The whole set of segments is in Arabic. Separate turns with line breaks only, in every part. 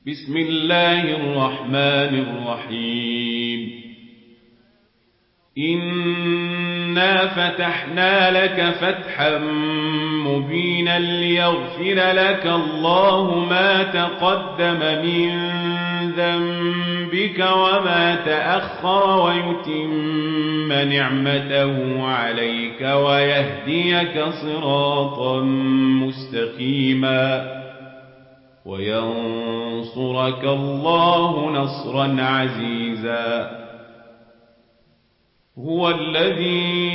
بسم الله الرحمن الرحيم إنا فتحنا لك فتحا مبينا ليغفر لك الله ما تقدم من ذنبك وما تأخر ويتم نعمته عليك ويهديك صراطا مستقيما وينصرك الله نصرا عزيزا هو الذي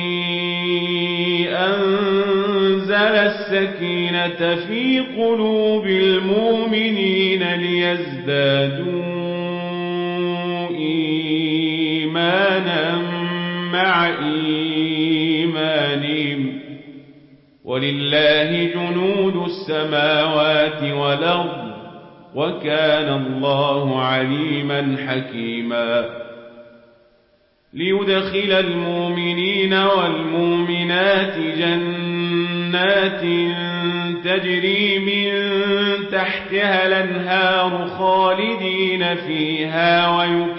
أنزل السكينة في قلوب المؤمنين ليزدادوا إيمانا مع إيمانهم ولله جنود السماوات والأرض وكان الله عليما حكيما ليدخل المؤمنين والمؤمنات جنات تجري من تحتها الأنهار خالدين فيها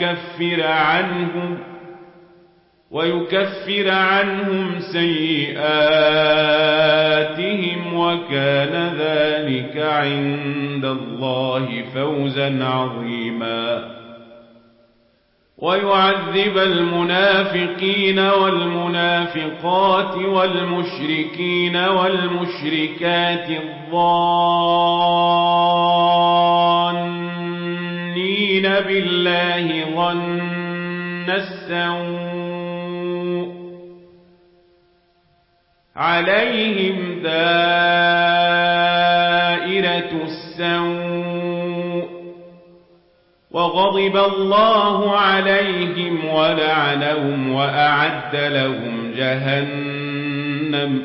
ويكفر عنهم سيئاتهم وكان ذلك عند الله فوزا عظيما ويعذب المنافقين والمنافقات والمشركين والمشركات الظانين بالله ظن السوء عليهم دائرة السوء وغضب الله عليهم ولعنهم وأعد لهم جهنم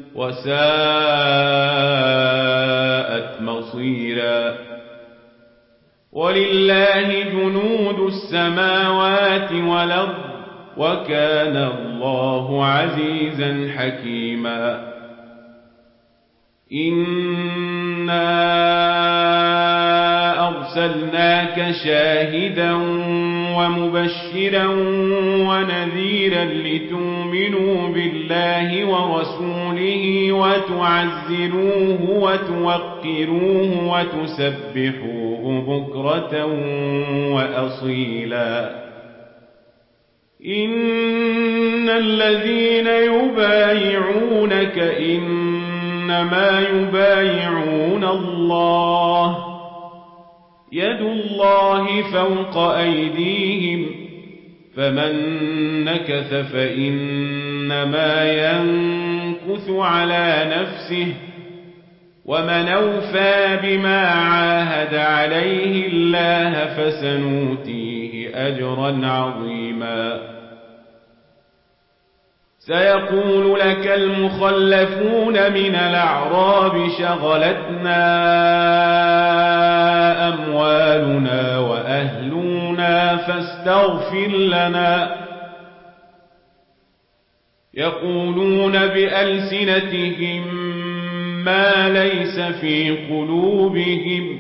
وساءت مصيرا ولله جنود السماوات والأرض وكان الله عزيزا حكيما إنا أرسلناك شاهدا ومبشرا ونذيرا لتؤمنوا بالله ورسوله وتعزروه وتوقروه وتسبحوه بكرة وأصيلا إن الذين يبايعونك إنما يبايعون الله يد الله فوق أيديهم فمن نكث فإنما ينكث على نفسه ومن أوفى بما عاهد عليه الله فسنؤتيه أجرا عظيما سيقول لك المخلفون من الأعراب شغلتنا أموالنا وأهلنا فاستغفر لنا يقولون بألسنتهم ما ليس في قلوبهم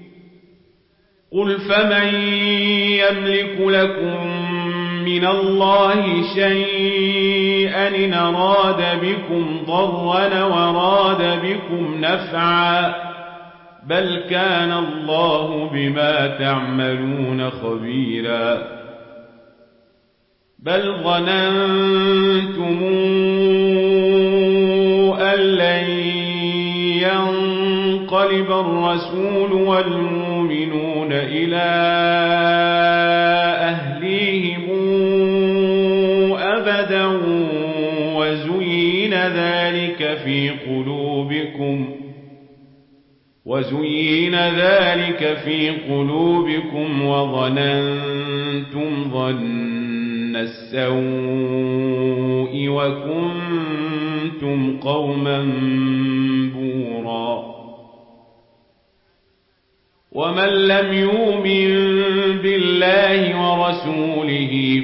قل فمن يملك لكم من الله شيئا إن أراد بكم ضرا وراد بكم نفعا بل كان الله بما تعملون خبيرا بل ظننتم أن لن ينقلب الرسول والمؤمنون إلى أهليهم أبدا وزين ذلك في قلوبكم وظننتم ظن السوء وكنتم قوما بورا ومن لم يؤمن بالله ورسوله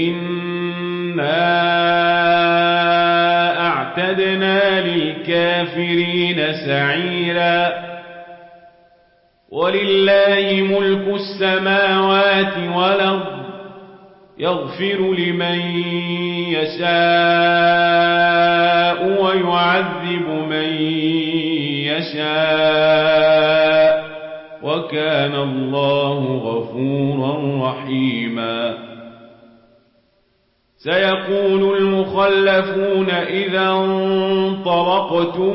فإنا أعتدنا للكافرين سعيرا ولله ملك السماوات والأرض يغفر لمن يشاء ويعذب من يشاء وكان الله غفورا رحيما سيقول المخلفون إذا انطلقتم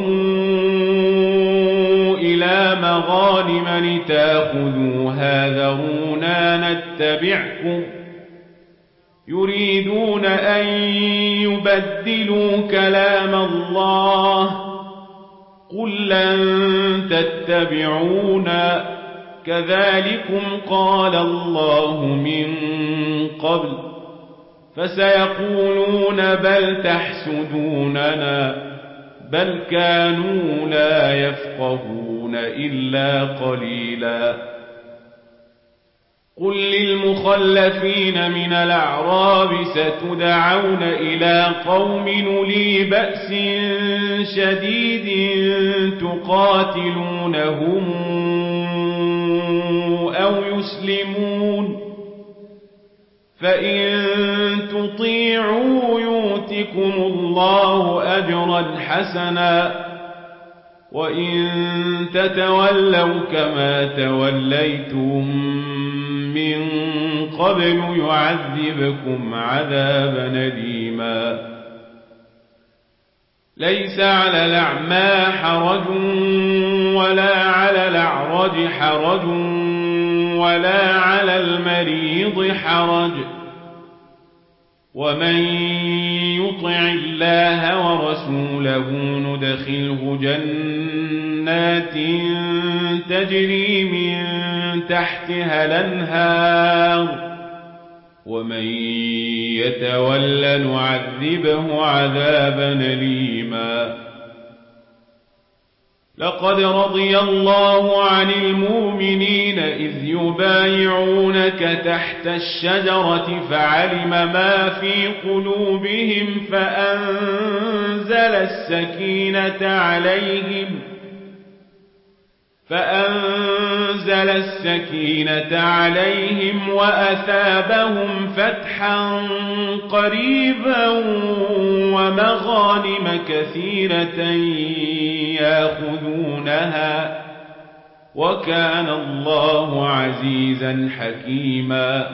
إلى مغانم لتاخذوها ذرونا نتبعكم يريدون أن يبدلوا كلام الله قل لن تتبعونا كذلكم قال الله من قبل فسيقولون بل تحسدوننا بل كانوا لا يفقهون إلا قليلا قل للمخلفين من الأعراب ستدعون إلى قوم أولي بأس شديد تقاتلونهم أو يسلمون فإن تطيعوا يؤتكم الله أجرا حسنا وإن تتولوا كما توليتم من قبل يعذبكم عذابا أليما ليس على الأعمى حرج ولا على الأعرج حرج ولا على المريض حرج ومن يطع الله ورسوله ندخله جنات تجري من تحتها الأنهار ومن يتول نعذبه عذابا أليما لقد رضي الله عن المؤمنين إذ يبايعونك تحت الشجرة فعلم ما في قلوبهم فأنزل السكينة عليهم وأثابهم فتحا قريبا ومغانم كثيرة ياخذونها وكان الله عزيزا حكيما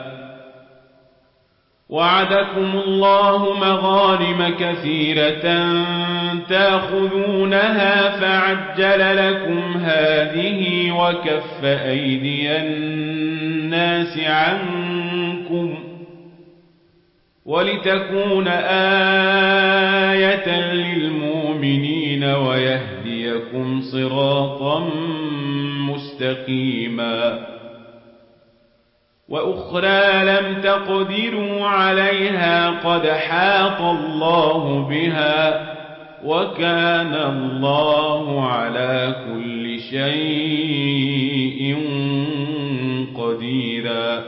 وعدكم الله مغانم كثيرة تاخذونها فعجل لكم هذه وكف أيدي الناس عنكم ولتكون آية للمؤمنين ويهديكم صراطا مستقيما وأخرى لم تقدروا عليها قد حاط الله بها وكان الله على كل شيء قديرا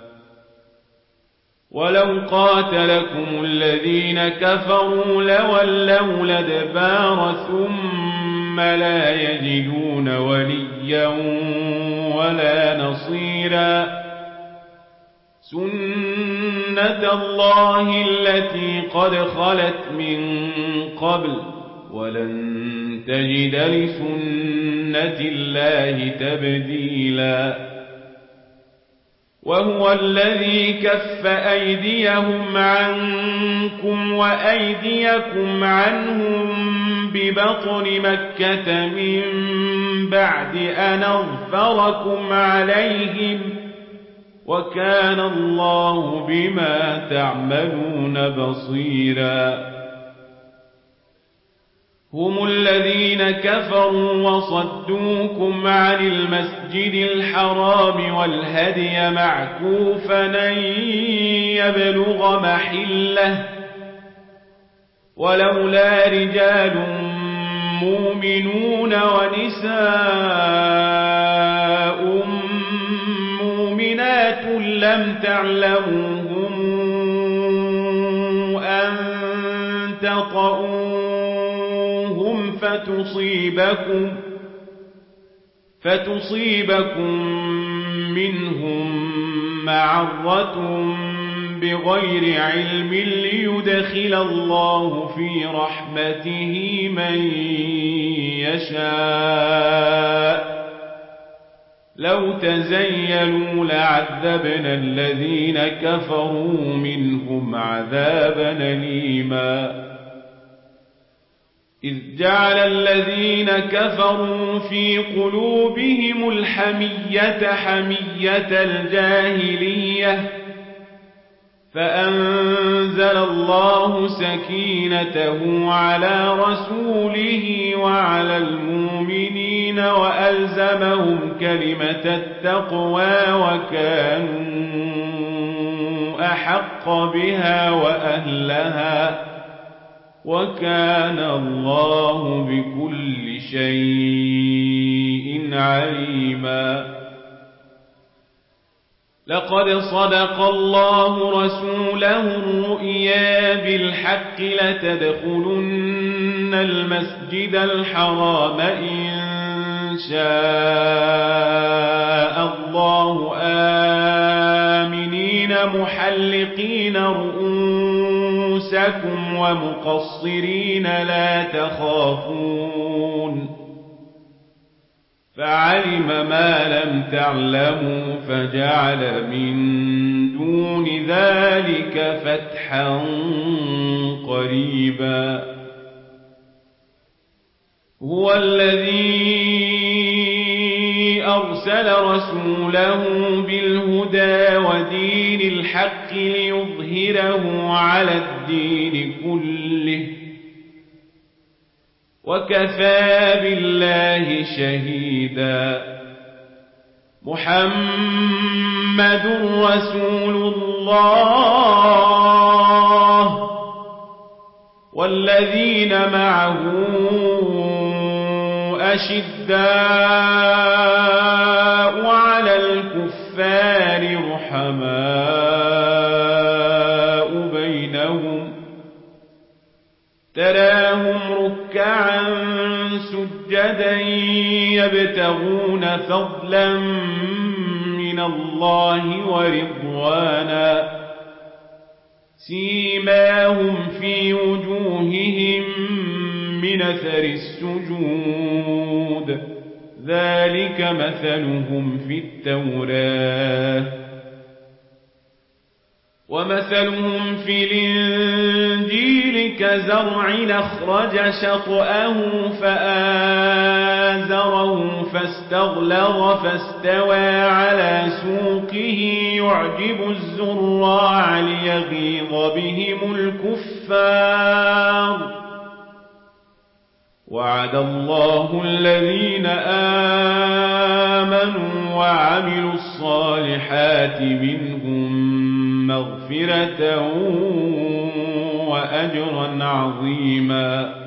ولو قاتلكم الذين كفروا لولوا الأدبار ثم لا يجدون وليا ولا نصيرا سنة الله التي قد خلت من قبل ولن تجد لسنة الله تبديلا وهو الذي كف أيديهم عنكم وأيديكم عنهم ببطن مكة من بعد أن أظفركم عليهم وكان الله بما تعملون بصيرا هم الذين كفروا وصدوكم عن المسجد الحرام والهدي معكوفا أن يبلغ محله ولولا رجال مؤمنون ونساء مؤمنات لم تعلموهم أن تطؤوهم فتصيبكم منهم معرة بغير علم ليدخل الله في رحمته من يشاء لو تزيلوا لعذبنا الذين كفروا منهم عذابا أليما إذ جعل الذين كفروا في قلوبهم الحمية حمية الجاهلية فأنزل الله سكينته على رسوله وعلى المؤمنين وألزمهم كلمة التقوى وكانوا أحق بها وأهلها وكان الله بكل شيء عليما لقد صدق الله رسوله الرؤيا بالحق لتدخلن المسجد الحرام إن شاء الله آمنين محلقين رؤوسكم ومقصرين لا تخافون فعلم ما لم تعلموا فجعل من دون ذلك فتحا قريبا هو الذي أرسل رسوله بالهدى ودين الحق ليظهره على الدين كله وكفى بالله شهيدا محمد رسول الله والذين معه أشداء على الكفار رحماء بينهم تراهم ركعا سجدا يبتغون فضلا من الله ورضوانا سيماهم في وجوههم من أثر السجود ذلك مثلهم في التوراة ومثلهم في الإنجيل كزرع أخرج شطأه فآزره فاستغلظ فاستوى على سوقه يعجب الزراع ليغيظ بهم الكفار وعد الله الذين آمنوا وعملوا الصالحات منهم مغفرة وأجرا عظيما